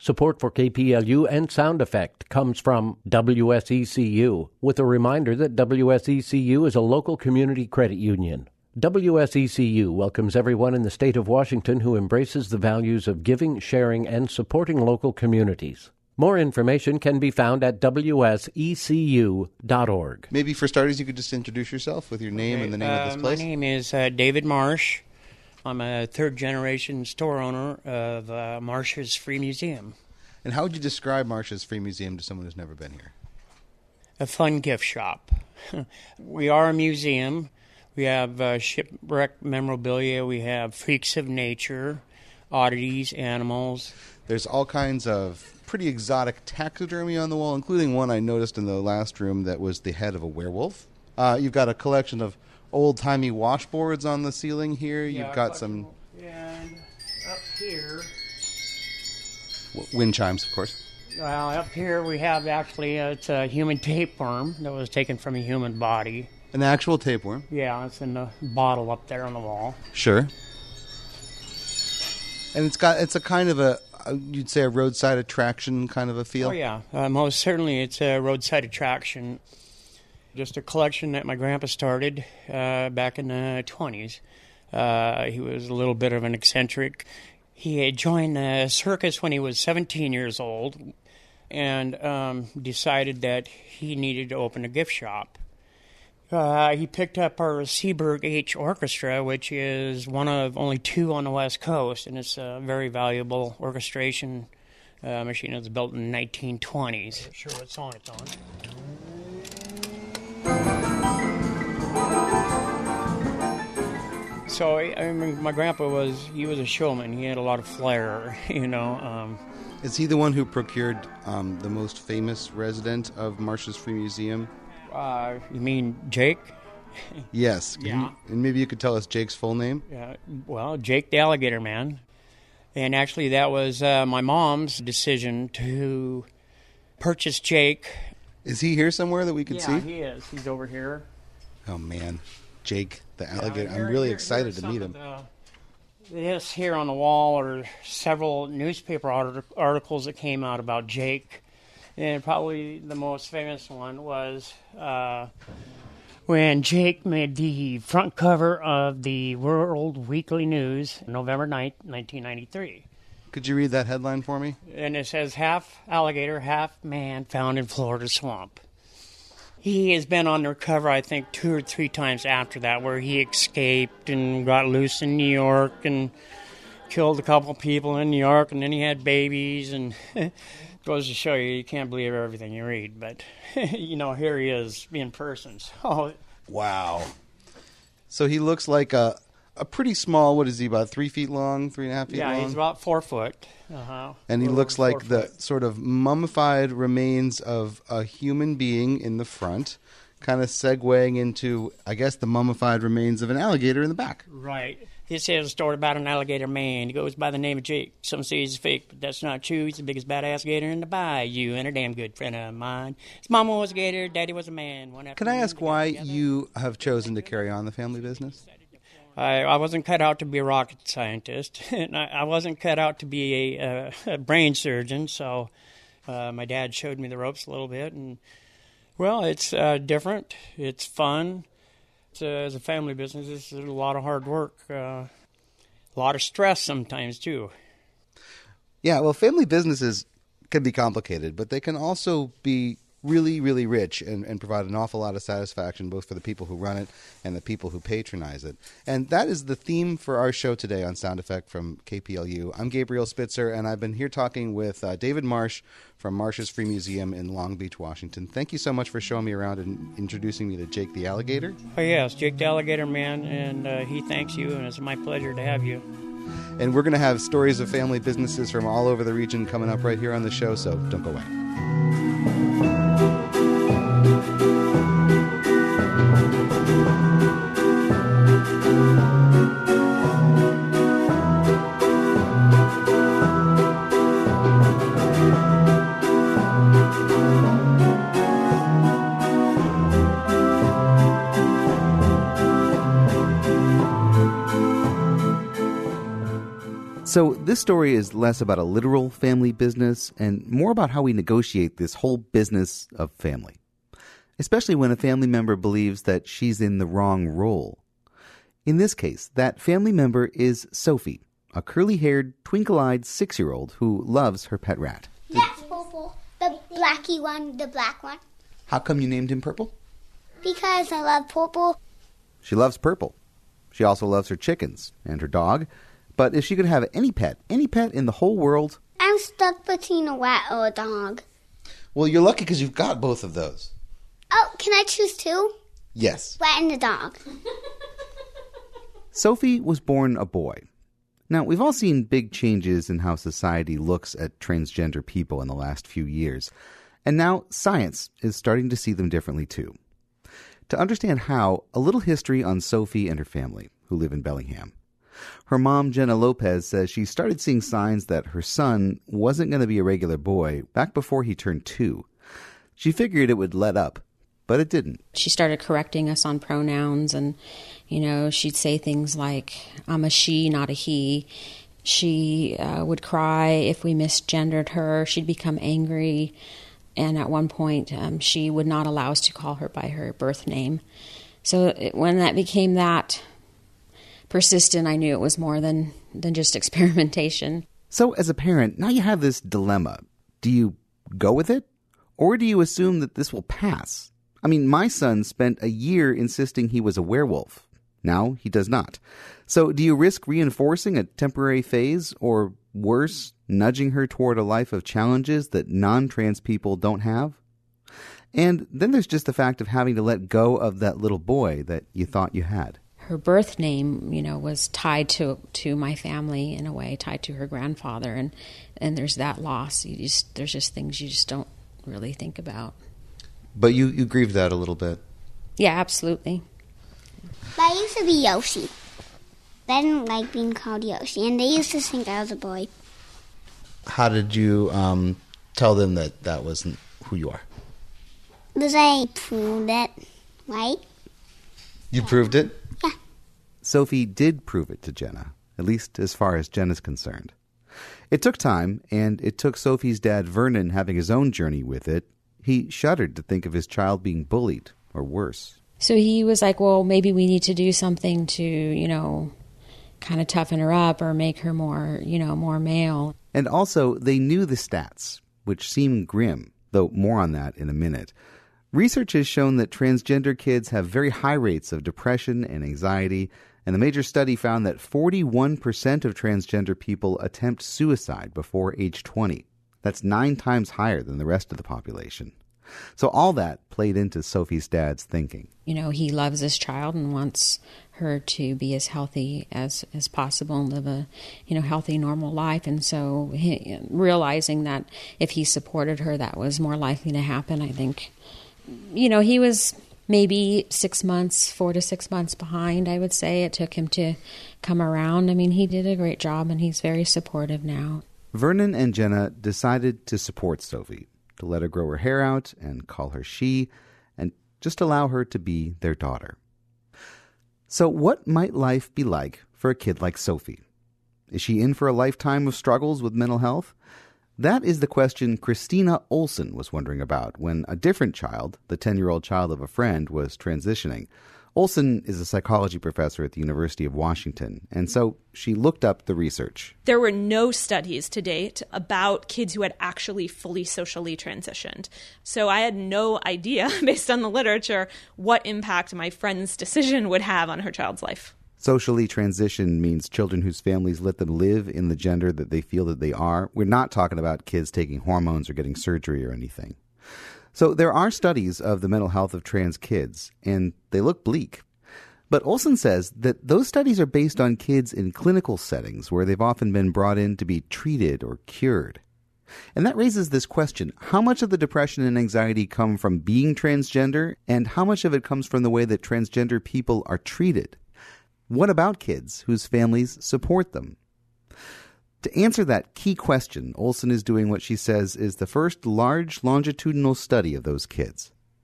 Support for KPLU and Sound Effect comes from WSECU, with a reminder that WSECU is a local community credit union. WSECU welcomes everyone in the state of Washington who embraces the values of giving, sharing, and supporting local communities. More information can be found at wsecu.org. Maybe for starters, you could just introduce yourself with your name and the name of this place. My name is David Marsh. I'm a third-generation store owner of Marsh's Free Museum. And how would you describe Marsh's Free Museum to someone who's never been here? A fun gift shop. We are a museum. We have shipwreck memorabilia. We have freaks of nature, oddities, animals. There's all kinds of pretty exotic taxidermy on the wall, including one I noticed in the last room that was the head of a werewolf. You've got a collection of old-timey washboards on the ceiling here. Yeah, You've got some... And up here... wind chimes, of course. Well, up here we have actually, it's a human tapeworm that was taken from a human body. An actual tapeworm? Yeah, it's in the bottle up there on the wall. Sure. And it's a kind of you'd say a roadside attraction kind of a feel? Oh, yeah. Most certainly it's a roadside attraction. Just a collection that my grandpa started back in the 20s. He was a little bit of an eccentric. He had joined the circus when he was 17 years old and decided that he needed to open a gift shop. He picked up our Seaberg H Orchestra, which is one of only two on the West Coast, and it's a very valuable orchestration machine that was built in the 1920s. Sure, it's on, it's on. So, I mean, my grandpa he was a showman. He had a lot of flair, you know. Is he the one who procured the most famous resident of Marsh's Free Museum? You mean Jake? Yes. Yeah. And maybe you could tell us Jake's full name? Yeah. Well, Jake the Alligator Man. And actually that was my mom's decision to purchase Jake. Is he here somewhere that we could see? Yeah, he is. He's over here. Oh, man. Jake the Alligator. I'm really excited to meet him. This here on the wall are several newspaper articles that came out about Jake. And probably the most famous one was when Jake made the front cover of the World Weekly News, November 9th, 1993. Could you read that headline for me? And it says, half alligator, half man found in Florida swamp. He has been on their cover, I think, 2 or 3 times after that, where he escaped and got loose in New York and killed a couple people in New York, and then he had babies, and... Goes to show you can't believe everything you read, but, you know, here he is in person. So. Wow. So he looks like a pretty small, what is he, about 3 feet long, 3.5 feet long? Yeah, he's about 4 foot. And he looks like the sort of mummified remains of a human being in the front, kind of segueing into, I guess, the mummified remains of an alligator in the back. Right. This is a story about an alligator man. He goes by the name of Jake. Some say he's fake, but that's not true. He's the biggest badass gator in the bayou and a damn good friend of mine. His mama was a gator, daddy was a man. Can I ask why you have chosen to carry on the family business? I wasn't cut out to be a rocket scientist, and I wasn't cut out to be a brain surgeon, so my dad showed me the ropes a little bit. And well, it's different. It's fun. As a family business, it's a lot of hard work, a lot of stress sometimes, too. Yeah, well, family businesses can be complicated, but they can also be really, really rich and provide an awful lot of satisfaction both for the people who run it and the people who patronize it. And that is the theme for our show today on Sound Effect from KPLU. I'm Gabriel Spitzer, and I've been here talking with David Marsh from Marsh's Free Museum in Long Beach, Washington. Thank you so much for showing me around and introducing me to Jake the Alligator. Oh, yes, Jake the Alligator Man, and he thanks you, and it's my pleasure to have you. And we're going to have stories of family businesses from all over the region coming up right here on the show, so don't go away. So this story is less about a literal family business and more about how we negotiate this whole business of family, especially when a family member believes that she's in the wrong role. In this case, that family member is Sophie, a curly-haired, twinkle-eyed 6-year-old who loves her pet rat. That's Purple, the blacky one, the black one. How come you named him Purple? Because I love Purple. She loves Purple. She also loves her chickens and her dog. But if she could have any pet in the whole world... I'm stuck between a rat or a dog. Well, you're lucky because you've got both of those. Oh, can I choose two? Yes. Rat and a dog. Sophie was born a boy. Now, we've all seen big changes in how society looks at transgender people in the last few years. And now science is starting to see them differently too. To understand how, a little history on Sophie and her family, who live in Bellingham. Her mom, Jenna Lopez, says she started seeing signs that her son wasn't going to be a regular boy back before he turned 2. She figured it would let up, but it didn't. She started correcting us on pronouns, and, she'd say things like, I'm a she, not a he. She would cry if we misgendered her. She'd become angry, and at one point she would not allow us to call her by her birth name. So when that became that persistent, I knew it was more than just experimentation. So as a parent, now you have this dilemma. Do you go with it? Or do you assume that this will pass? I mean, my son spent a year insisting he was a werewolf. Now he does not. So do you risk reinforcing a temporary phase, or worse, nudging her toward a life of challenges that non-trans people don't have? And then there's just the fact of having to let go of that little boy that you thought you had. Her birth name, was tied to my family in a way, tied to her grandfather, and there's that loss. There's just things you just don't really think about. But you grieve that a little bit. Yeah, absolutely. But I used to be Yoshi. I didn't like being called Yoshi, and they used to think I was a boy. How did you tell them that wasn't who you are? Because I proved it, right? You proved it? Yeah. Sophie did prove it to Jenna, at least as far as Jenna's concerned. It took time, and it took Sophie's dad, Vernon, having his own journey with it. He shuddered to think of his child being bullied, or worse. So he was like, well, maybe we need to do something to, kind of toughen her up or make her more, more male. And also, they knew the stats, which seemed grim, though more on that in a minute. Research has shown that transgender kids have very high rates of depression and anxiety, and the major study found that 41% of transgender people attempt suicide before age 20. That's 9 times higher than the rest of the population. So all that played into Sophie's dad's thinking. He loves this child and wants her to be as healthy as possible and live a, healthy, normal life. And so realizing that if he supported her, that was more likely to happen, I think. He was maybe 4 to 6 months behind, I would say. It took him to come around. I mean, he did a great job, and he's very supportive now. Vernon and Jenna decided to support Sophie, to let her grow her hair out and call her she, and just allow her to be their daughter. So what might life be like for a kid like Sophie? Is she in for a lifetime of struggles with mental health? That is the question Christina Olson was wondering about when a different child, the 10-year-old child of a friend, was transitioning. Olson is a psychology professor at the University of Washington, and so she looked up the research. There were no studies to date about kids who had actually fully socially transitioned. So I had no idea, based on the literature, what impact my friend's decision would have on her child's life. Socially transitioned means children whose families let them live in the gender that they feel that they are. We're not talking about kids taking hormones or getting surgery or anything. So there are studies of the mental health of trans kids, and they look bleak. But Olson says that those studies are based on kids in clinical settings where they've often been brought in to be treated or cured. And that raises this question: how much of the depression and anxiety come from being transgender, and how much of it comes from the way that transgender people are treated? What about kids whose families support them? To answer that key question, Olson is doing what she says is the first large longitudinal study of those kids.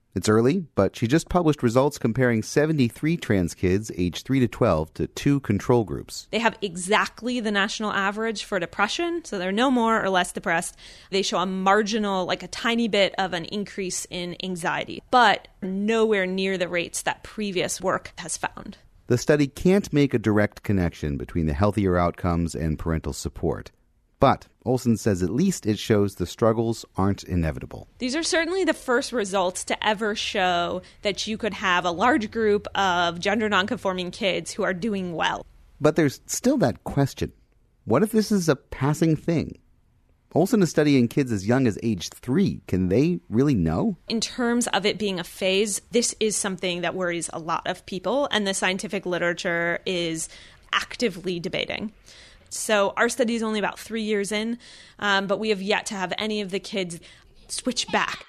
It's early, but she just published results comparing 73 trans kids aged 3 to 12 to 2 control groups. They have exactly the national average for depression, so they're no more or less depressed. They show a marginal, like a tiny bit of an increase in anxiety, but nowhere near the rates that previous work has found. The study can't make a direct connection between the healthier outcomes and parental support. But Olson says at least it shows the struggles aren't inevitable. These are certainly the first results to ever show that you could have a large group of gender nonconforming kids who are doing well. But there's still that question. What if this is a passing thing? Olson is studying kids as young as age 3. Can they really know? In terms of it being a phase, this is something that worries a lot of people, and the scientific literature is actively debating. So our study is only about 3 years in, but we have yet to have any of the kids switch back.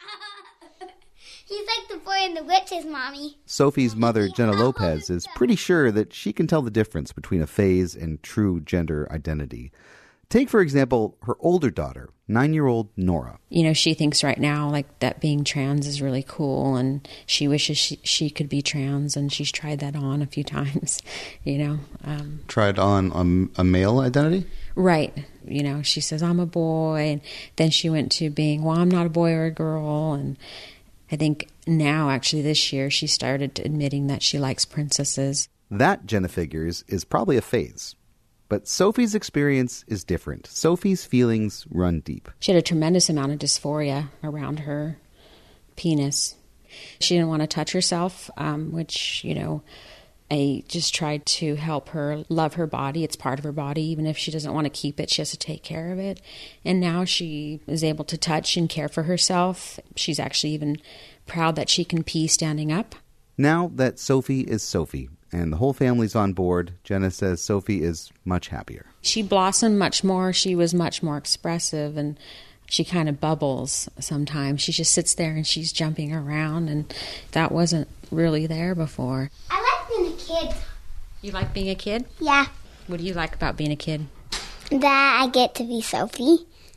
He's like the boy in the witches, Mommy. Sophie's mother, Jenna Lopez, is pretty sure that she can tell the difference between a phase and true gender identity. Take, for example, her older daughter, 9-year-old Nora. You know, she thinks right now, like, that being trans is really cool, and she wishes she could be trans, and she's tried that on a few times, you know. Tried on a male identity? Right. You know, she says, I'm a boy, and then she went to being, well, I'm not a boy or a girl, and I think now, actually, this year, she started admitting that she likes princesses. That, Jenna figures, is probably a phase. But Sophie's experience is different. Sophie's feelings run deep. She had a tremendous amount of dysphoria around her penis. She didn't want to touch herself, which, you know, I just tried to help her love her body. It's part of her body. Even if she doesn't want to keep it, she has to take care of it. And now she is able to touch and care for herself. She's actually even proud that she can pee standing up. Now that Sophie is Sophie, and the whole family's on board, Jenna says Sophie is much happier. She blossomed much more. She was much more expressive, and she kind of bubbles sometimes. She just sits there and she's jumping around, and that wasn't really there before. I like being a kid. You like being a kid? Yeah. What do you like about being a kid? That I get to be Sophie.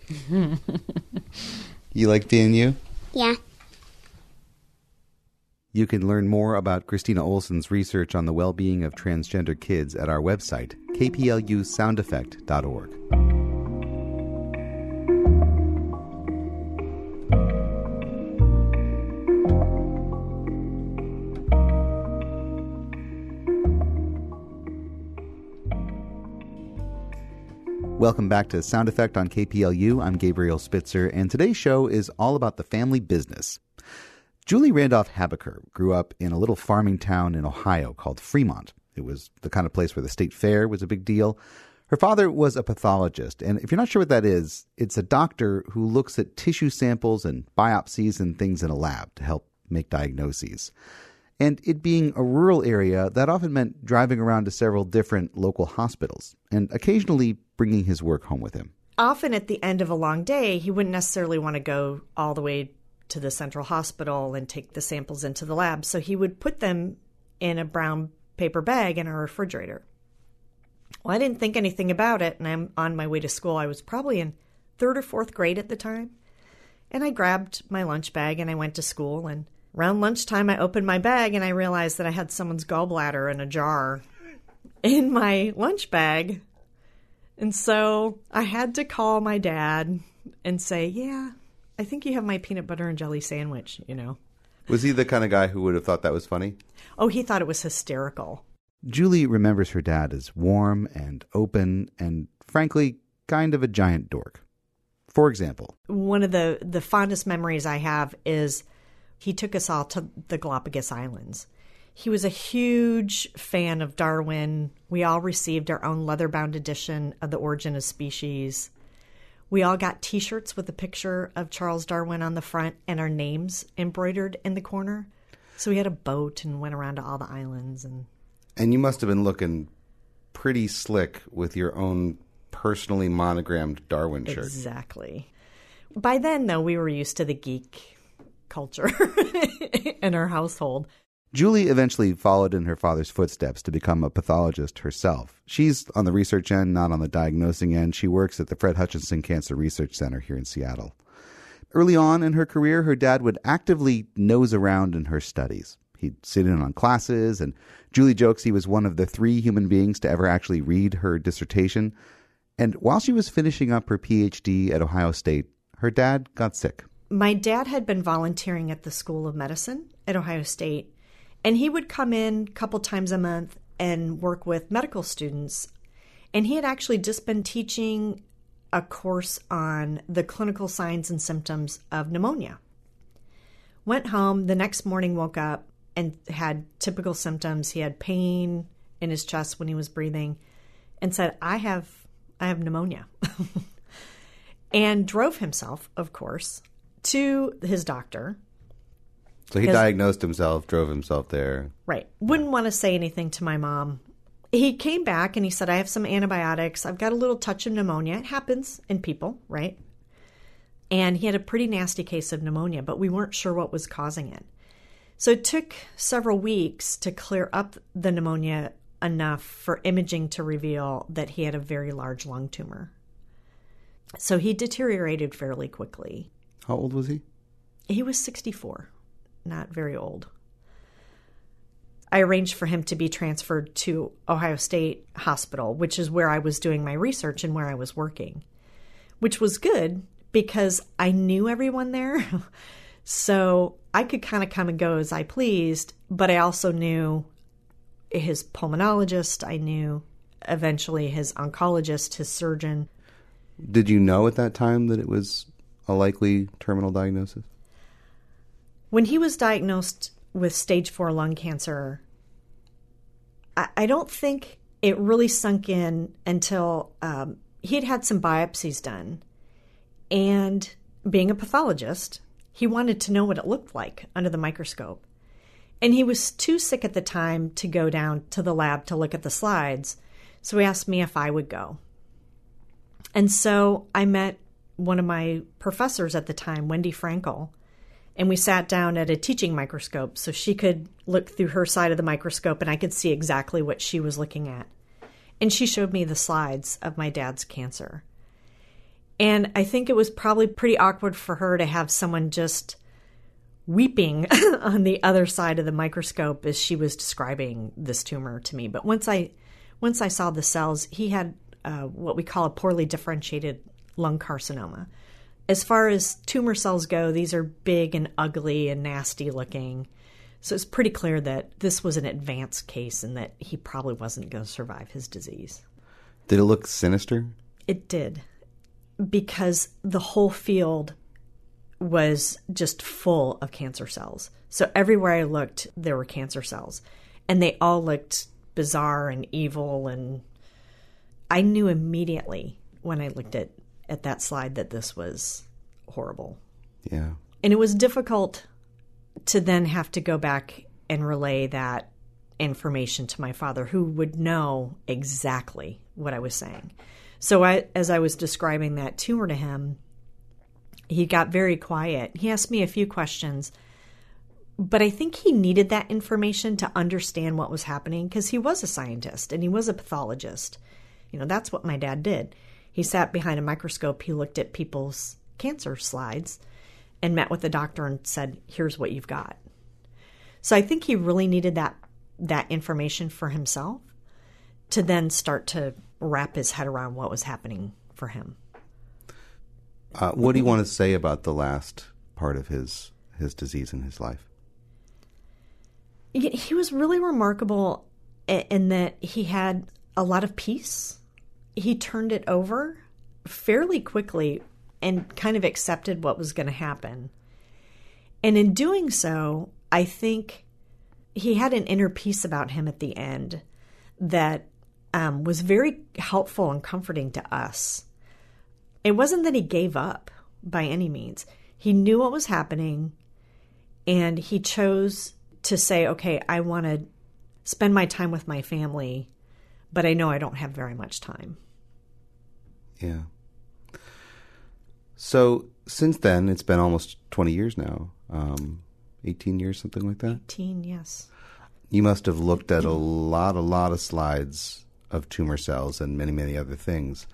You like being you? Yeah. You can learn more about Christina Olson's research on the well-being of transgender kids at our website, kplusoundeffect.org. Welcome back to Sound Effect on KPLU. I'm Gabriel Spitzer, and today's show is all about the family business. Julie Randolph Habeker grew up in a little farming town in Ohio called Fremont. It was the kind of place where the state fair was a big deal. Her father was a pathologist, and if you're not sure what that is, it's a doctor who looks at tissue samples and biopsies and things in a lab to help make diagnoses. And it being a rural area, that often meant driving around to several different local hospitals and occasionally bringing his work home with him. Often at the end of a long day, he wouldn't necessarily want to go all the way to the central hospital and take the samples into the lab. So he would put them in a brown paper bag in our refrigerator. Well, I didn't think anything about it, and I'm on my way to school. I was probably in 3rd or 4th grade at the time. And I grabbed my lunch bag and I went to school. And around lunchtime, I opened my bag and I realized that I had someone's gallbladder in a jar in my lunch bag. And so I had to call my dad and say, yeah, I think you have my peanut butter and jelly sandwich, you know. Was he the kind of guy who would have thought that was funny? Oh, he thought it was hysterical. Julie remembers her dad as warm and open and, frankly, kind of a giant dork. For example, one of the fondest memories I have is he took us all to the Galapagos Islands. He was a huge fan of Darwin. We all received our own leather-bound edition of The Origin of Species. We all got T-shirts with a picture of Charles Darwin on the front and our names embroidered in the corner. So we had a boat and went around to all the islands. And you must have been looking pretty slick with your own personally monogrammed Darwin shirt. Exactly. By then, though, we were used to the geek culture in our household. Julie eventually followed in her father's footsteps to become a pathologist herself. She's on the research end, not on the diagnosing end. She works at the Fred Hutchinson Cancer Research Center here in Seattle. Early on in her career, her dad would actively nose around in her studies. He'd sit in on classes, and Julie jokes he was one of the 3 human beings to ever actually read her dissertation. And while she was finishing up her PhD at Ohio State, her dad got sick. My dad had been volunteering at the School of Medicine at Ohio State, and he would come in a couple times a month and work with medical students. And he had actually just been teaching a course on the clinical signs and symptoms of pneumonia. Went home, the next morning woke up and had typical symptoms. He had pain in his chest when he was breathing and said, I have pneumonia. And drove himself, of course, to his doctor. So he diagnosed himself, drove himself there. Right. Wouldn't want to say anything to my mom. He came back and he said, I have some antibiotics. I've got a little touch of pneumonia. It happens in people, right? And he had a pretty nasty case of pneumonia, but we weren't sure what was causing it. So it took several weeks to clear up the pneumonia enough for imaging to reveal that he had a very large lung tumor. So he deteriorated fairly quickly. How old was he? He was 64, not very old. I arranged for him to be transferred to Ohio State Hospital, which is where I was doing my research and where I was working, which was good because I knew everyone there. So I could kind of come and go as I pleased, but I also knew his pulmonologist. I knew eventually his oncologist, his surgeon. Did you know at that time that it was a likely terminal diagnosis? When he was diagnosed with stage 4 lung cancer, I don't think it really sunk in until he had had some biopsies done. And being a pathologist, he wanted to know what it looked like under the microscope. And he was too sick at the time to go down to the lab to look at the slides. So he asked me if I would go. And so I met one of my professors at the time, Wendy Frankel, and we sat down at a teaching microscope so she could look through her side of the microscope and I could see exactly what she was looking at. And she showed me the slides of my dad's cancer. And I think it was probably pretty awkward for her to have someone just weeping on the other side of the microscope as she was describing this tumor to me. But once I saw the cells, he had what we call a poorly differentiated lung carcinoma. As far as tumor cells go, these are big and ugly and nasty looking. So it's pretty clear that this was an advanced case and that he probably wasn't going to survive his disease. Did it look sinister? It did, because the whole field was just full of cancer cells. So everywhere I looked, there were cancer cells. And they all looked bizarre and evil. And I knew immediately when I looked at that slide that this was horrible. Yeah. And it was difficult to then have to go back and relay that information to my father, who would know exactly what I was saying. So as I was describing that tumor to him, he got very quiet. He asked me a few questions, but I think he needed that information to understand what was happening because he was a scientist and he was a pathologist. You know, that's what my dad did. He sat behind a microscope, he looked at people's cancer slides and met with the doctor and said, here's what you've got. So I think he really needed that information for himself to then start to wrap his head around what was happening for him. What do you want to say about the last part of his disease in his life? He was really remarkable in that he had a lot of peace. He turned it over fairly quickly and kind of accepted what was going to happen. And in doing so, I think he had an inner peace about him at the end that was very helpful and comforting to us. It wasn't that he gave up by any means. He knew what was happening, and he chose to say, okay, I want to spend my time with my family, but I know I don't have very much time. Yeah. So since then, it's been almost 20 years now, 18 years, something like that? 18, yes. You must have looked at a lot of slides of tumor cells and many, many other things.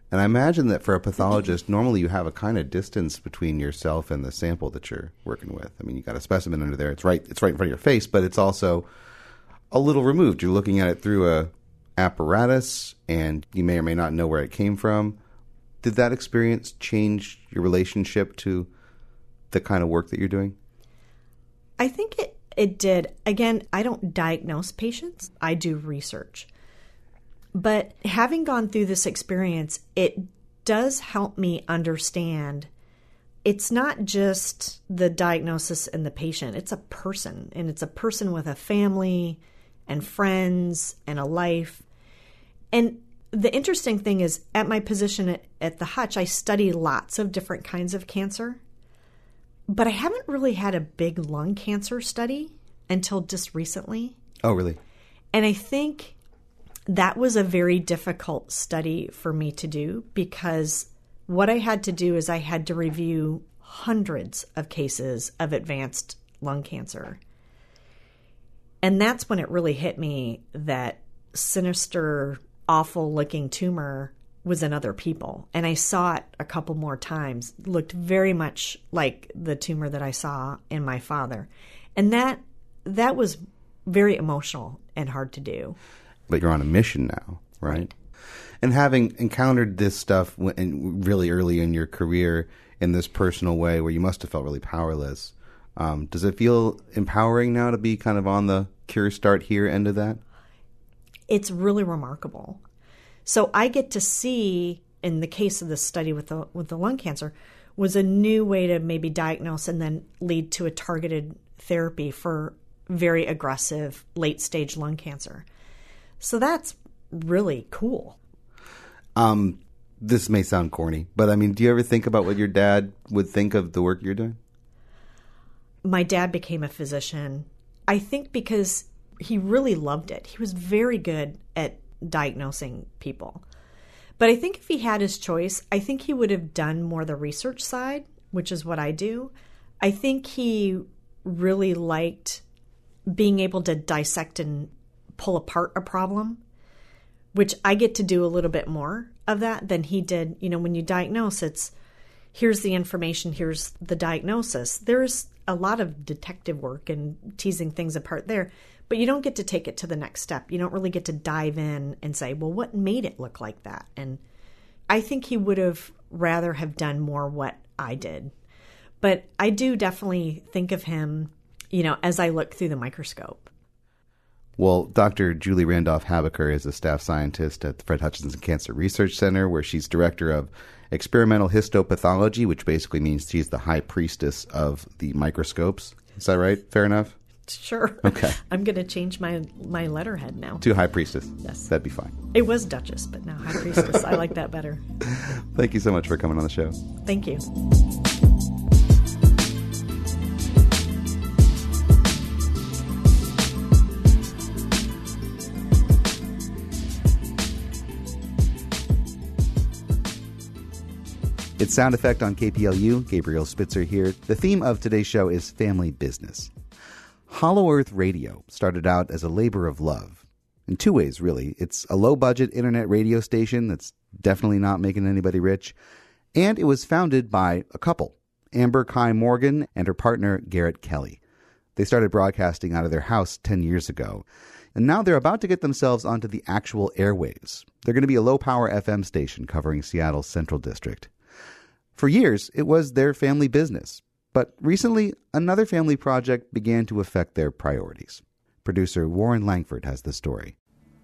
And I imagine that for a pathologist, normally you have a kind of distance between yourself and the sample that you're working with. I mean, you got a specimen under there. It's right in front of your face, but it's also a little removed. You're looking at it through a apparatus, and you may or may not know where it came from. Did that experience change your relationship to the kind of work that you're doing? I think it did. Again, I don't diagnose patients. I do research. But having gone through this experience, it does help me understand it's not just the diagnosis and the patient. It's a person, and it's a person with a family and friends and a life. And the interesting thing is, at my position at the Hutch, I study lots of different kinds of cancer. But I haven't really had a big lung cancer study until just recently. Oh, really? And I think that was a very difficult study for me to do, because what I had to do is I had to review hundreds of cases of advanced lung cancer. And that's when it really hit me that sinister, awful-looking tumor was in other people. And I saw it a couple more times. It looked very much like the tumor that I saw in my father. And that was very emotional and hard to do. But you're on a mission now, right? And having encountered this stuff really early in your career in this personal way where you must have felt really powerless, does it feel empowering now to be kind of on the Cure Start Here end of that? It's really remarkable. So I get to see, in the case of this study with the lung cancer, was a new way to maybe diagnose and then lead to a targeted therapy for very aggressive late-stage lung cancer. So that's really cool. This may sound corny, but I mean, do you ever think about what your dad would think of the work you're doing? My dad became a physician, I think, because he really loved it. He was very good at diagnosing people. But I think if he had his choice, I think he would have done more the research side, which is what I do. I think he really liked being able to dissect and pull apart a problem, which I get to do a little bit more of that than he did. You know, when you diagnose, it's here's the information, here's the diagnosis. There's a lot of detective work and teasing things apart there, but you don't get to take it to the next step. You don't really get to dive in and say, well, what made it look like that? And I think he would have rather have done more what I did. But I do definitely think of him, you know, as I look through the microscope. Well, Dr. Julie Randolph-Habecker is a staff scientist at the Fred Hutchinson Cancer Research Center, where she's director of experimental histopathology, which basically means she's the high priestess of the microscopes. Is that right? Fair enough? Sure. Okay. I'm going to change my letterhead now. To high priestess. Yes. That'd be fine. It was duchess, but now high priestess. I like that better. Thank you so much for coming on the show. Thank you. It's Sound Effect on KPLU. Gabriel Spitzer here. The theme of today's show is family business. Hollow Earth Radio started out as a labor of love. In two ways, really. It's a low-budget internet radio station that's definitely not making anybody rich. And it was founded by a couple, Amber Kai Morgan and her partner, Garrett Kelly. They started broadcasting out of their house 10 years ago. And now they're about to get themselves onto the actual airwaves. They're going to be a low-power FM station covering Seattle's Central District. For years, it was their family business. But recently, another family project began to affect their priorities. Producer Warren Langford has the story.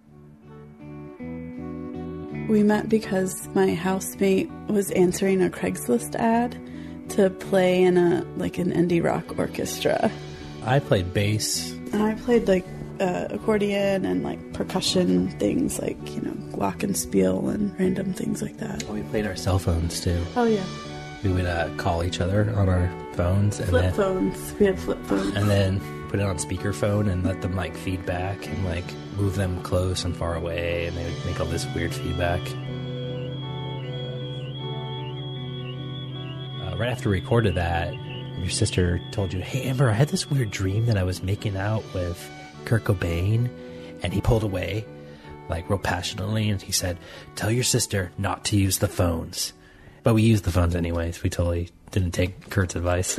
We met because my housemate was answering a Craigslist ad to play in an indie rock orchestra. I played bass. And I played accordion and percussion things glockenspiel and random things like that. We played our cell phones too. Oh yeah. We would call each other on our phones. Flip phones. We had flip phones. And then put it on speakerphone and let them feedback and move them close and far away, and they would make all this weird feedback. Right after we recorded that, your sister told you, "Hey Amber, I had this weird dream that I was making out with Kurt Cobain and he pulled away, like real passionately, and he said, "Tell your sister not to use the phones." But we used the phones anyways. We totally didn't take Kurt's advice.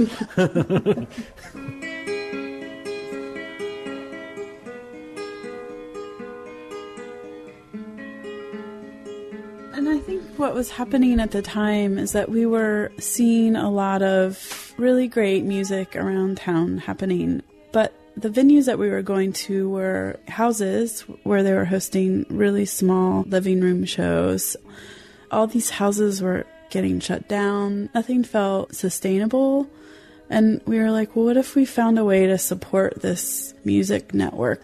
And I think what was happening at the time is that we were seeing a lot of really great music around town happening. But the venues that we were going to were houses where they were hosting really small living room shows. All these houses were getting shut down. Nothing felt sustainable. And we were like, well, what if we found a way to support this music network?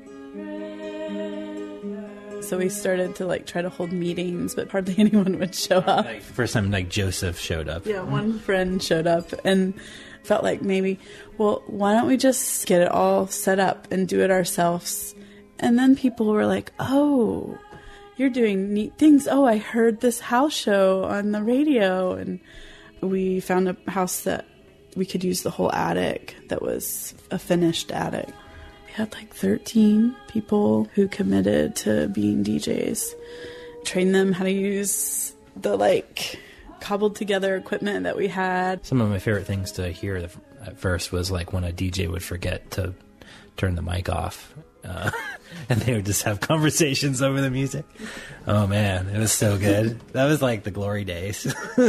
So we started to like try to hold meetings, but hardly anyone would show up. Like, first time like Joseph showed up. Yeah, one friend showed up and felt like maybe, well, why don't we just get it all set up and do it ourselves? And then people were like, oh, you're doing neat things. Oh, I heard this house show on the radio. And we found a house that we could use the whole attic that was a finished attic. We had like 13 people who committed to being DJs. Trained them how to use the like cobbled together equipment that we had. Some of my favorite things to hear at first was like when a DJ would forget to turn the mic off. And they would just have conversations over the music. Oh man, it was so good. That was like the glory days.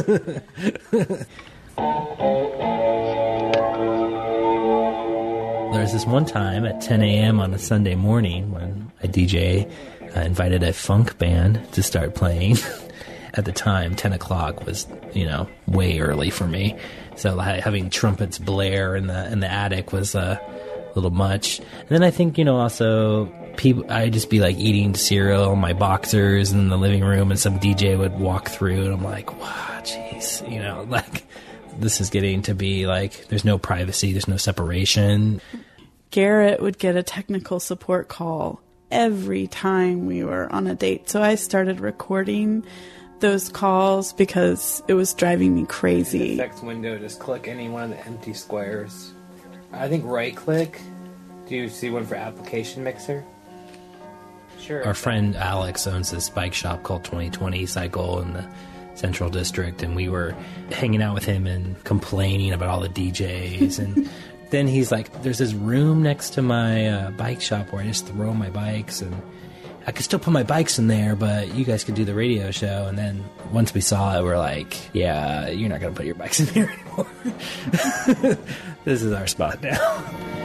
There was this one time at 10 a.m. on a Sunday morning when a DJ invited a funk band to start playing. At the time, 10 o'clock was, way early for me. So having trumpets blare in the attic was a little much. And then I think, also I'd just be like eating cereal, my boxers in the living room, and some DJ would walk through, and I'm like, wow, jeez, like this is getting to be like there's no privacy, there's no separation. Garrett would get a technical support call every time we were on a date. So I started recording those calls because it was driving me crazy. The effects window, just click any one of the empty squares. I think right click. Do you see one for application mixer? Sure. Our friend Alex owns this bike shop called 2020 Cycle in the Central District, and we were hanging out with him and complaining about all the DJs. And then he's like, there's this room next to my bike shop where I just throw my bikes, and I could still put my bikes in there, but you guys could do the radio show. And then once we saw it, we're like, yeah, you're not going to put your bikes in here anymore. This is our spot now.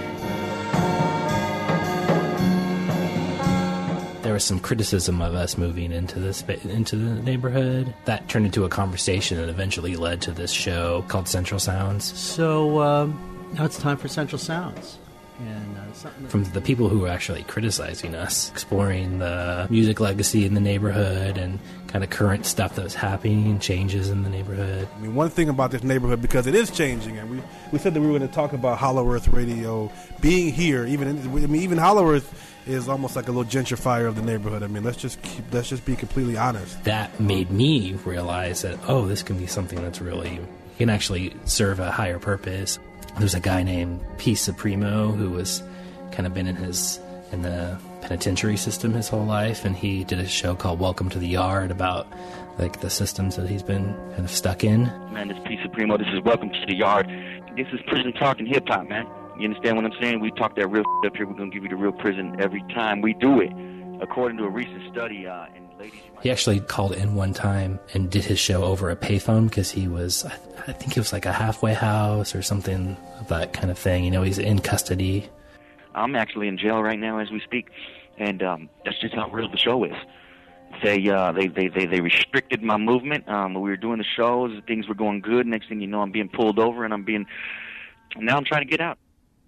There was some criticism of us moving into the neighborhood. That turned into a conversation that eventually led to this show called Central Sounds. So now it's time for Central Sounds. And from the people who were actually criticizing us, exploring the music legacy in the neighborhood and kind of current stuff that was happening, changes in the neighborhood. I mean, one thing about this neighborhood, because it is changing, and we said that we were going to talk about Hollow Earth Radio being here. Even Hollow Earth is almost like a little gentrifier of the neighborhood. I mean, let's just be completely honest. That made me realize that this can be something that's really can actually serve a higher purpose. There's a guy named P. Supremo who was kind of been in the penitentiary system his whole life, and he did a show called Welcome to the Yard about like the systems that he's been kind of stuck in. Man, this is P. Supremo. This is Welcome to the Yard. This is prison talk and hip hop, man. You understand what I'm saying? We talk that real up here. We're going to give you the real prison every time we do it. According to a recent study, and ladies... He actually called in one time and did his show over a payphone because he was, I think it was like a halfway house or something of that kind of thing. He's in custody. I'm actually in jail right now as we speak, and that's just how real the show is. They restricted my movement. We were doing the shows, things were going good. Next thing you know, I'm being pulled over, and now I'm trying to get out.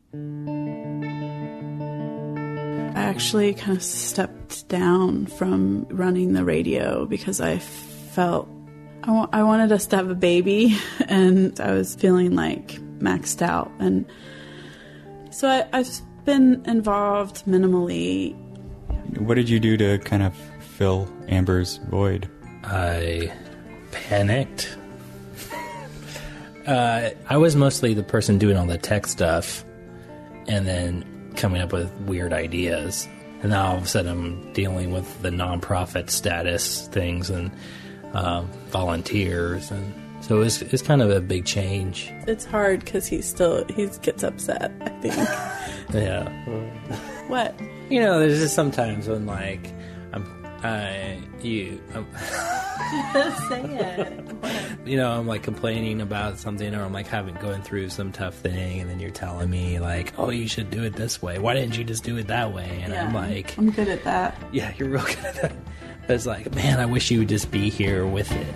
I actually kind of stepped down from running the radio because I felt I wanted us to have a baby, and I was feeling like maxed out. And so I've been involved minimally. What did you do to kind of fill Amber's void? I panicked. I was mostly the person doing all the tech stuff and then coming up with weird ideas. And now all of a sudden I'm dealing with the nonprofit status things and volunteers, and so it's kind of a big change. It's hard because he gets upset, I think. Yeah. What? You know, there's just sometimes when like Just say it. You know, I'm like complaining about something, or I'm like going through some tough thing, and then you're telling me like, oh, you should do it this way. Why didn't you just do it that way? And I'm like, I'm good at that. Yeah, you're real good at that. It's like, man, I wish you would just be here with it.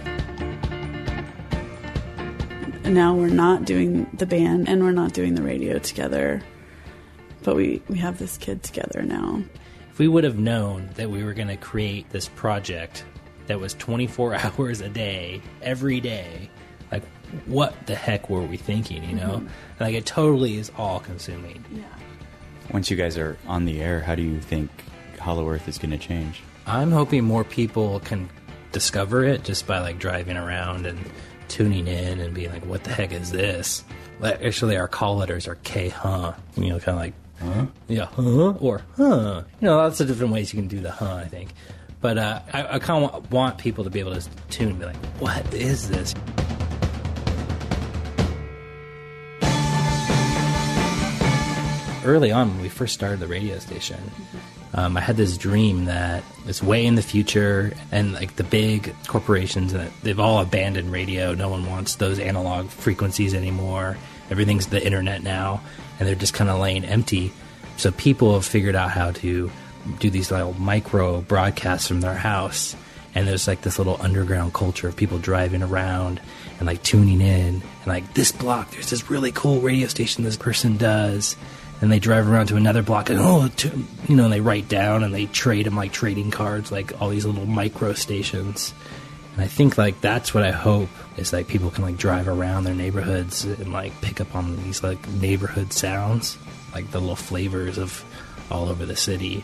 And now we're not doing the band and we're not doing the radio together, but we have this kid together now. If we would have known that we were going to create this project that was 24 hours a day, every day, like, what the heck were we thinking, you know? Mm-hmm. Like, it totally is all-consuming. Yeah. Once you guys are on the air, how do you think Hollow Earth is going to change? I'm hoping more people can discover it just by, like, driving around and tuning in and being like, what the heck is this? Like, actually, our call letters are K-huh. You know, kind of like, huh? Yeah, huh? Or, huh? You know, lots of different ways you can do the huh, I think. But I kind of want people to be able to tune and be like, what is this? Early on, when we first started the radio station, I had this dream that it's way in the future, and like the big corporations, they've all abandoned radio. No one wants those analog frequencies anymore. Everything's the internet now, and they're just kind of laying empty. So people have figured out how to do these little micro broadcasts from their house, and there's like this little underground culture of people driving around and like tuning in, and like, this block, there's this really cool radio station this person does. And they drive around to another block and, you know, and they write down and they trade them like trading cards, like all these little micro stations. And I think like that's what I hope is like people can like drive around their neighborhoods and like pick up on these like neighborhood sounds, like the little flavors of all over the city.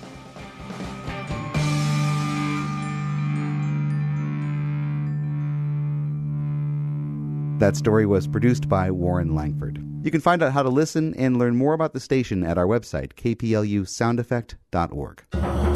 That story was produced by Warren Langford. You can find out how to listen and learn more about the station at our website, kplusoundeffect.org.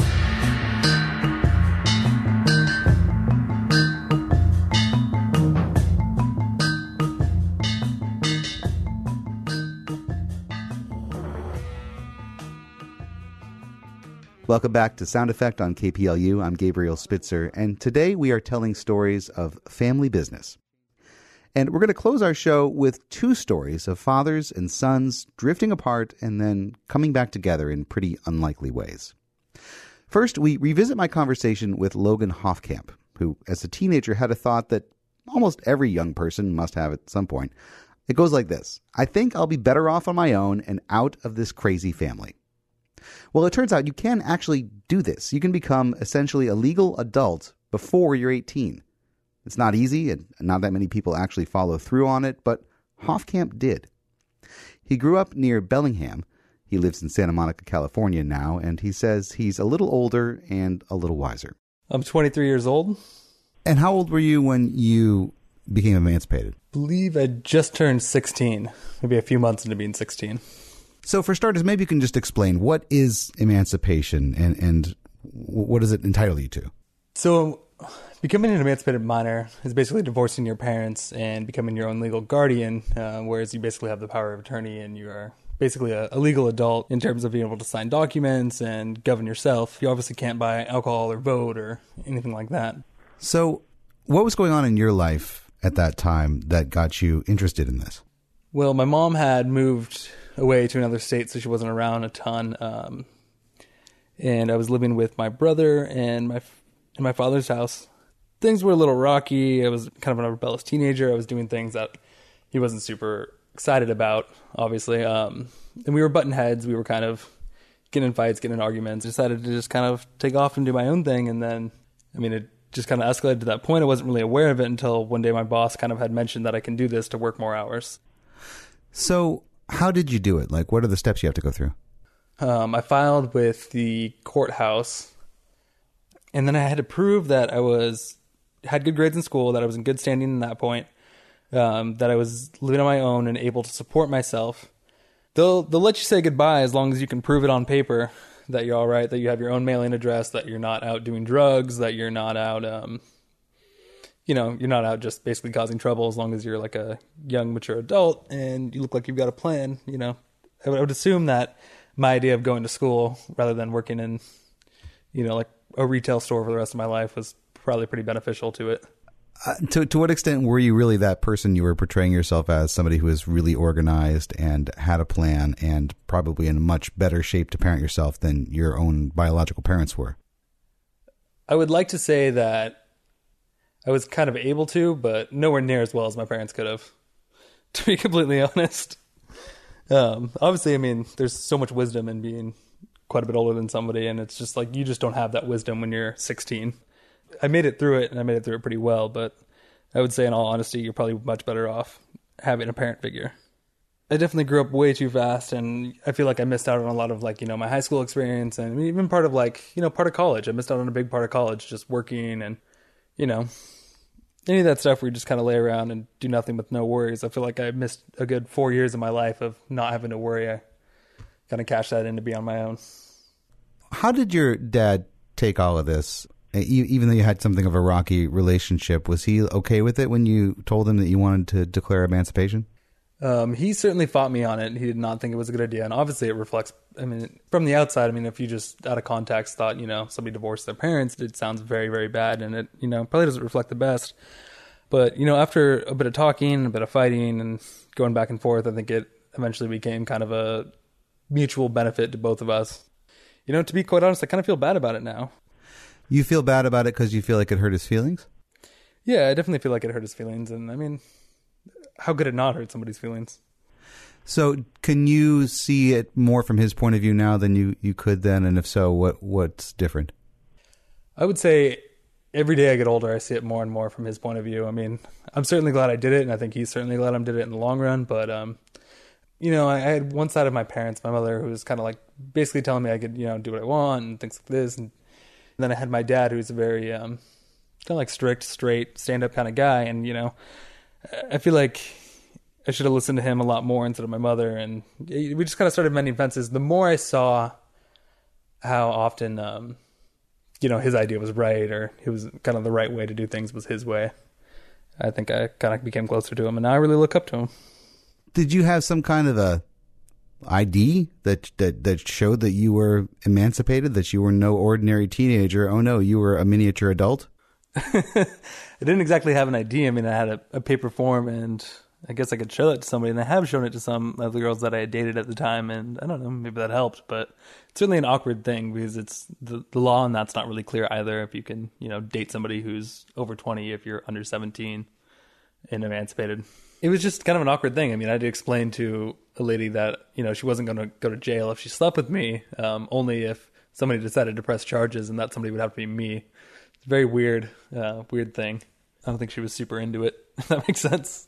Welcome back to Sound Effect on KPLU. I'm Gabriel Spitzer, and today we are telling stories of family business. And we're going to close our show with two stories of fathers and sons drifting apart and then coming back together in pretty unlikely ways. First, we revisit my conversation with Logan Hofkamp, who, as a teenager, had a thought that almost every young person must have at some point. It goes like this: I think I'll be better off on my own and out of this crazy family. Well, it turns out you can actually do this. You can become essentially a legal adult before you're 18. It's not easy, and not that many people actually follow through on it, but Hofkamp did. He grew up near Bellingham. He lives in Santa Monica, California now, and he says he's a little older and a little wiser. I'm 23 years old. And how old were you when you became emancipated? I believe I just turned 16, maybe a few months into being 16. So for starters, maybe you can just explain, what is emancipation and what does it entitle you to? So becoming an emancipated minor is basically divorcing your parents and becoming your own legal guardian, whereas you basically have the power of attorney and you are basically a legal adult in terms of being able to sign documents and govern yourself. You obviously can't buy alcohol or vote or anything like that. So what was going on in your life at that time that got you interested in this? Well, my mom had moved away to another state, so she wasn't around a ton. And I was living with my brother and in my father's house. Things were a little rocky. I was kind of a rebellious teenager. I was doing things that he wasn't super excited about, obviously. And we were butting heads. We were kind of getting in fights, getting in arguments. I decided to just kind of take off and do my own thing. And then, it just kind of escalated to that point. I wasn't really aware of it until one day my boss kind of had mentioned that I can do this to work more hours. So how did you do it? Like, what are the steps you have to go through? I filed with the courthouse, and then I had to prove that I had good grades in school, that I was in good standing in that point, that I was living on my own and able to support myself. They'll let you say goodbye as long as you can prove it on paper. that you're all right, that you have your own mailing address, that you're not out doing drugs, that you're not out, you're not out just basically causing trouble, as long as you're like a young, mature adult and you look like you've got a plan. I would assume that my idea of going to school rather than working in, like a retail store for the rest of my life was probably pretty beneficial to it. To what extent were you really that person? You were portraying yourself as somebody who was really organized and had a plan and probably in a much better shape to parent yourself than your own biological parents were. I would like to say that I was kind of able to, but nowhere near as well as my parents could have, to be completely honest. Obviously, I mean, there's so much wisdom in being quite a bit older than somebody, and it's just like you just don't have that wisdom when you're 16. I made it through it, and I made it through it pretty well, but I would say in all honesty, you're probably much better off having a parent figure. I definitely grew up way too fast, and I feel like I missed out on a lot of my high school experience, and even part of part of college. I missed out on a big part of college, just working and, any of that stuff where you just kind of lay around and do nothing with no worries. I feel like I missed a good 4 years of my life of not having to worry. I kind of cashed that in to be on my own. How did your dad take all of this? Even though you had something of a rocky relationship, was he okay with it when you told him that you wanted to declare emancipation? He certainly fought me on it. He did not think it was a good idea. And obviously it reflects, from the outside, if you just out of context thought, somebody divorced their parents, it sounds very, very bad. And it, probably doesn't reflect the best. But, after a bit of talking, a bit of fighting and going back and forth, I think it eventually became kind of a mutual benefit to both of us. To be quite honest, I kind of feel bad about it now. You feel bad about it because you feel like it hurt his feelings? Yeah, I definitely feel like it hurt his feelings. And how could it not hurt somebody's feelings? So can you see it more from his point of view now than you could then? And if so, what's different? I would say every day I get older, I see it more and more from his point of view. I'm certainly glad I did it, and I think he's certainly glad I did it in the long run. But, I had one side of my parents, my mother, who was kind of like basically telling me I could, do what I want and things like this. And then I had my dad, who's a very kind of like strict, straight, stand-up kind of guy. And, I feel like I should have listened to him a lot more instead of my mother. And we just kind of started mending fences. The more I saw how often, his idea was right, or it was kind of the right way to do things was his way, I think I kind of became closer to him. And now I really look up to him. Did you have some kind of a ID that showed that you were emancipated, that you were no ordinary teenager? Oh no, you were a miniature adult? I didn't exactly have an ID. I had a paper form, and I guess I could show that to somebody, and I have shown it to some of the girls that I had dated at the time, and I don't know, maybe that helped, but it's certainly an awkward thing because it's the law, and that's not really clear either. If you can, date somebody who's over 20 if you're under 17 and emancipated. It was just kind of an awkward thing. I had to explain to a lady that, she wasn't going to go to jail if she slept with me, only if somebody decided to press charges, and that somebody would have to be me. It's a very weird thing. I don't think she was super into it, if that makes sense.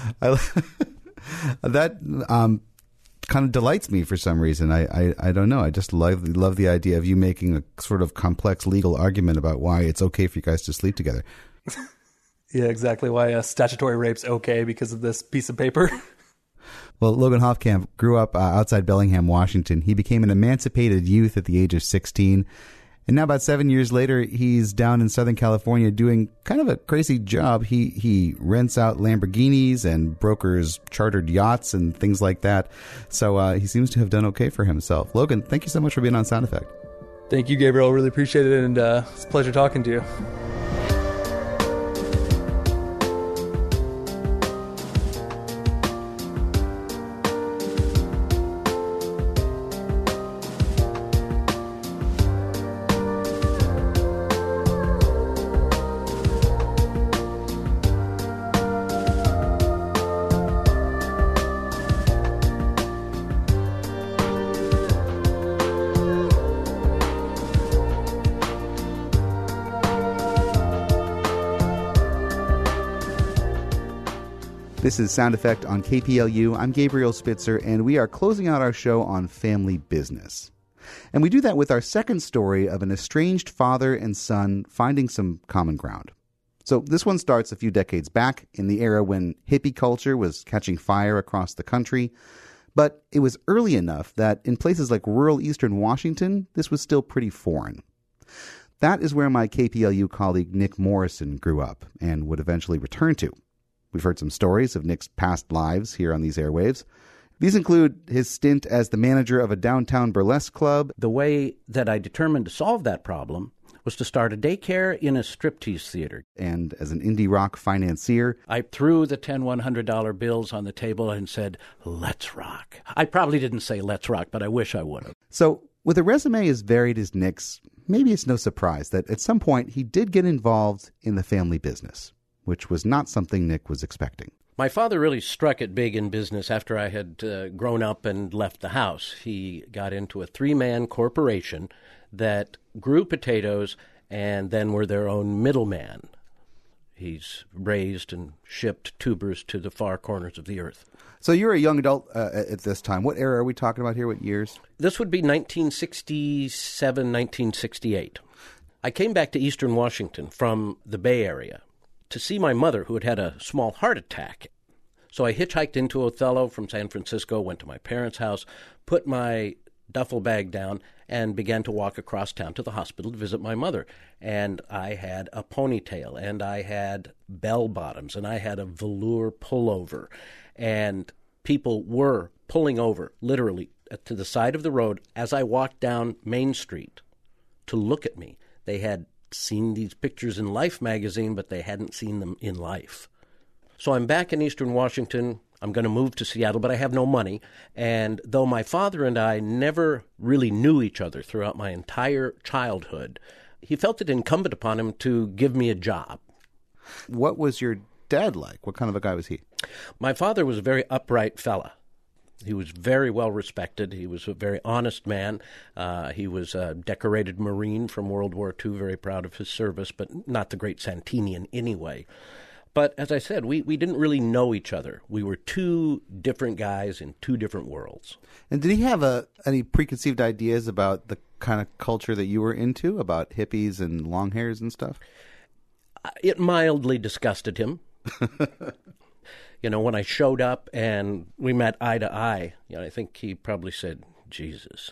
That kind of delights me for some reason. I don't know. I just love the idea of you making a sort of complex legal argument about why it's okay for you guys to sleep together. Yeah, exactly. Why statutory rape's okay because of this piece of paper. Well, Logan Hofkamp grew up outside Bellingham, Washington. He became an emancipated youth at the age of 16. And now about 7 years later, he's down in Southern California doing kind of a crazy job. He rents out Lamborghinis and brokers chartered yachts and things like that. So he seems to have done okay for himself. Logan, thank you so much for being on Sound Effect. Thank you, Gabriel. Really appreciate it. And it's a pleasure talking to you. This is Sound Effect on KPLU. I'm Gabriel Spitzer, and we are closing out our show on family business. And we do that with our second story of an estranged father and son finding some common ground. So this one starts a few decades back in the era when hippie culture was catching fire across the country. But it was early enough that in places like rural eastern Washington, this was still pretty foreign. That is where my KPLU colleague Nick Morrison grew up and would eventually return to. We've heard some stories of Nick's past lives here on these airwaves. These include his stint as the manager of a downtown burlesque club. The way that I determined to solve that problem was to start a daycare in a striptease theater. And as an indie rock financier. I threw the $10 $100 bills on the table and said, let's rock. I probably didn't say let's rock, but I wish I would have. So with a resume as varied as Nick's, maybe it's no surprise that at some point he did get involved in the family business, which was not something Nick was expecting. My father really struck it big in business after I had grown up and left the house. He got into a 3-man corporation that grew potatoes and then were their own middleman. He's raised and shipped tubers to the far corners of the earth. So you're a young adult at this time. What era are we talking about here? What years? This would be 1967, 1968. I came back to Eastern Washington from the Bay Area to see my mother, who had had a small heart attack. So I hitchhiked into Othello from San Francisco, went to my parents' house, put my duffel bag down, and began to walk across town to the hospital to visit my mother. And I had a ponytail, and I had bell-bottoms, and I had a velour pullover. And people were pulling over, literally, to the side of the road as I walked down Main Street to look at me. They had seen these pictures in Life magazine, but they hadn't seen them in life. So I'm back in Eastern Washington. I'm going to move to Seattle, but I have no money. And though my father and I never really knew each other throughout my entire childhood, he felt it incumbent upon him to give me a job. What was your dad like? What kind of a guy was he? My father was a very upright fella. He was very well respected. He was a very honest man. He was a decorated Marine from World War II, very proud of his service, but not the great Santini in any way. But as I said, we didn't really know each other. We were two different guys in two different worlds. And did he have any preconceived ideas about the kind of culture that you were into, about hippies and long hairs and stuff? It mildly disgusted him. You know, when I showed up and we met eye to eye, I think he probably said, Jesus.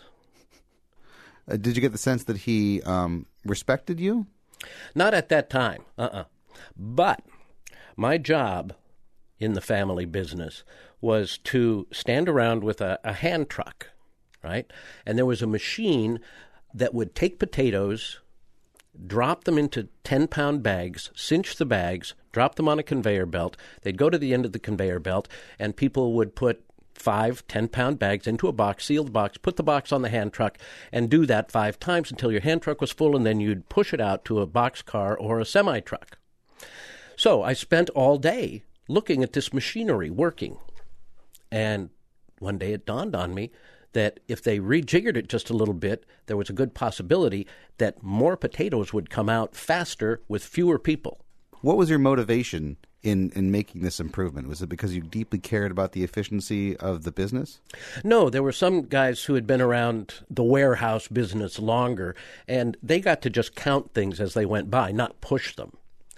Did you get the sense that he respected you? Not at that time, But my job in the family business was to stand around with a hand truck, right? And there was a machine that would take potatoes, drop them into 10-pound bags, cinch the bags, drop them on a conveyor belt. They'd go to the end of the conveyor belt, and people would put 5 10-pound bags into a box, seal the box, put the box on the hand truck, and do that 5 times until your hand truck was full, and then you'd push it out to a box car or a semi-truck. So I spent all day looking at this machinery working. And one day it dawned on me that if they rejiggered it just a little bit, there was a good possibility that more potatoes would come out faster with fewer people. What was your motivation in making this improvement? Was it because you deeply cared about the efficiency of the business? No, there were some guys who had been around the warehouse business longer, and they got to just count things as they went by, not push them.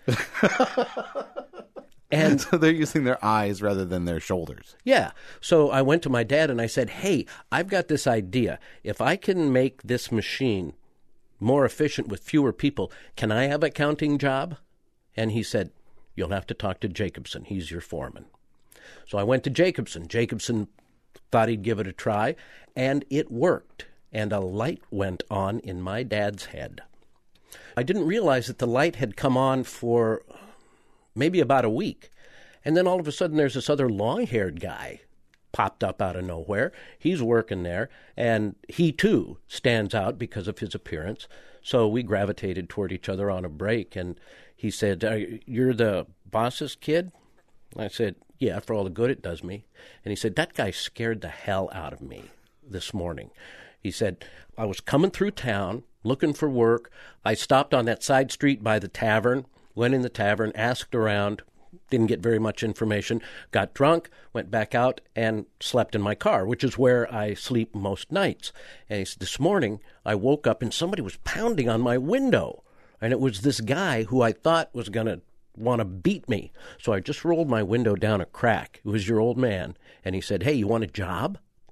And so they're using their eyes rather than their shoulders. Yeah. So I went to my dad and I said, hey, I've got this idea. If I can make this machine more efficient with fewer people, can I have a counting job? And he said, you'll have to talk to Jacobson. He's your foreman. So I went to Jacobson. Jacobson thought he'd give it a try, and it worked. And a light went on in my dad's head. I didn't realize that the light had come on for maybe about a week. And then all of a sudden there's this other long-haired guy popped up out of nowhere. He's working there, and he too stands out because of his appearance. So we gravitated toward each other on a break, and he said, you're the boss's kid? I said, yeah, for all the good it does me. And he said, that guy scared the hell out of me this morning. He said, I was coming through town looking for work. I stopped on that side street by the tavern, went in the tavern, asked around, didn't get very much information, got drunk, went back out, and slept in my car, which is where I sleep most nights. And he said, this morning I woke up and somebody was pounding on my window. And it was this guy who I thought was going to want to beat me. So I just rolled my window down a crack. It was your old man. And he said, hey, you want a job?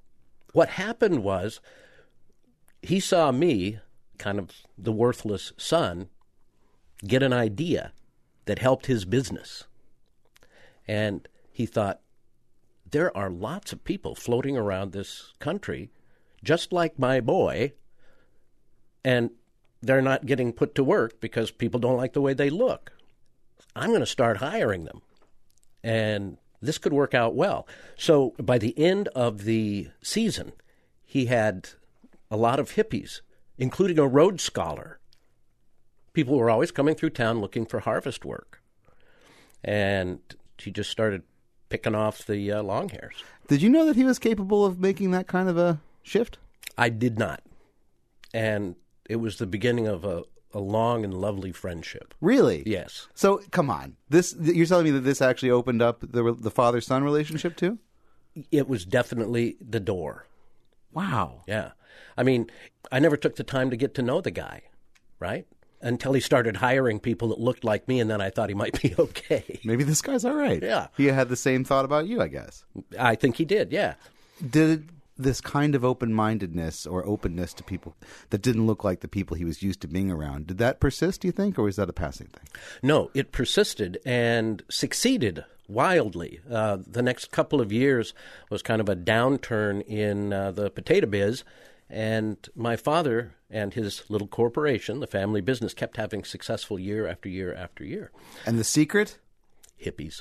what happened was he saw me, kind of the worthless son, get an idea that helped his business. And he thought, there are lots of people floating around this country just like my boy, and they're not getting put to work because people don't like the way they look. I'm going to start hiring them, and this could work out well. So by the end of the season, he had a lot of hippies, including a Rhodes Scholar. People were always coming through town looking for harvest work. And he just started picking off the long hairs. Did you know that he was capable of making that kind of a shift? I did not. And it was the beginning of a long and lovely friendship. Really? Yes. So, come on. You're telling me that this actually opened up the father-son relationship, too? It was definitely the door. Wow. Yeah. I mean, I never took the time to get to know the guy, right? Until he started hiring people that looked like me, and then I thought he might be okay. Maybe this guy's all right. Yeah. He had the same thought about you, I guess. I think he did, yeah. Did this kind of open-mindedness or openness to people that didn't look like the people he was used to being around, did that persist, do you think, or was that a passing thing? No, it persisted and succeeded wildly. The next couple of years was kind of a downturn in the potato biz, and my father and his little corporation, the family business, kept having successful year after year after year. And the secret? Hippies.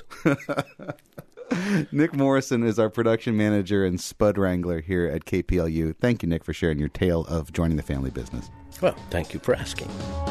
Nick Morrison is our production manager and spud wrangler here at KPLU. Thank you, Nick, for sharing your tale of joining the family business. Well, thank you for asking.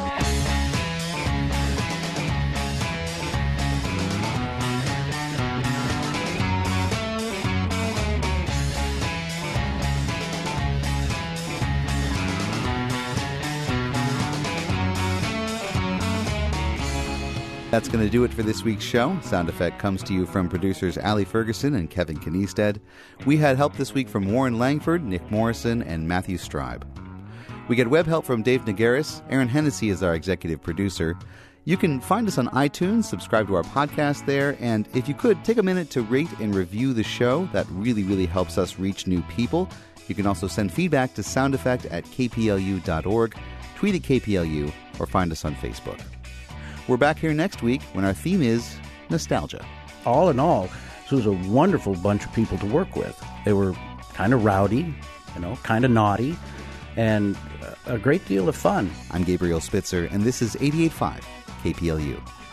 That's going to do it for this week's show. Sound Effect comes to you from producers Ali Ferguson and Kevin Kniestead. We had help this week from Warren Langford, Nick Morrison, and Matthew Stribe. We get web help from Dave Nagaris. Aaron Hennessy is our executive producer. You can find us on iTunes, subscribe to our podcast there, and if you could, take a minute to rate and review the show. That really, really helps us reach new people. You can also send feedback to soundeffect@kplu.org, tweet at KPLU, or find us on Facebook. We're back here next week when our theme is nostalgia. All in all, this was a wonderful bunch of people to work with. They were kind of rowdy, kind of naughty, and a great deal of fun. I'm Gabriel Spitzer, and this is 88.5 KPLU.